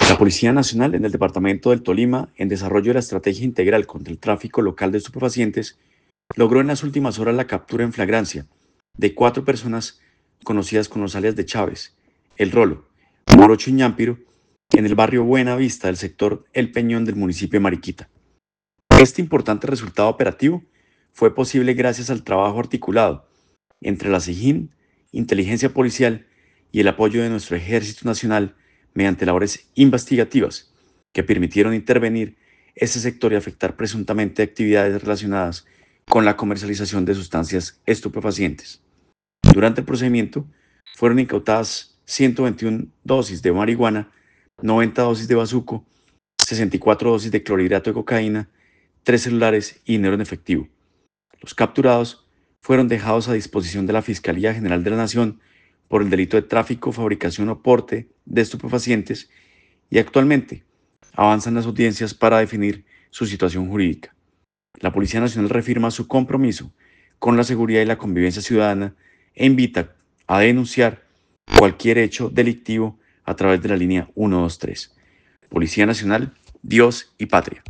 La Policía Nacional en el departamento del Tolima, en desarrollo de la estrategia integral contra el tráfico local de estupefacientes, logró en las últimas horas la captura en flagrancia de 4 personas conocidas con los alias de Chávez, El Rolo, Morocho y Ñámpiro, en el barrio Buena Vista del sector El Peñón del municipio de Mariquita. Este importante resultado operativo fue posible gracias al trabajo articulado entre la SIJIN, Inteligencia Policial y el apoyo de nuestro Ejército Nacional mediante labores investigativas que permitieron intervenir ese sector y afectar presuntamente actividades relacionadas con la comercialización de sustancias estupefacientes. Durante el procedimiento fueron incautadas 121 dosis de marihuana, 90 dosis de bazuco, 64 dosis de clorhidrato de cocaína, 3 celulares y dinero en efectivo. Los capturados fueron dejados a disposición de la Fiscalía General de la Nación por el delito de tráfico, fabricación o porte de estupefacientes y actualmente avanzan las audiencias para definir su situación jurídica. La Policía Nacional reafirma su compromiso con la seguridad y la convivencia ciudadana e invita a denunciar cualquier hecho delictivo a través de la línea 123. Policía Nacional, Dios y Patria.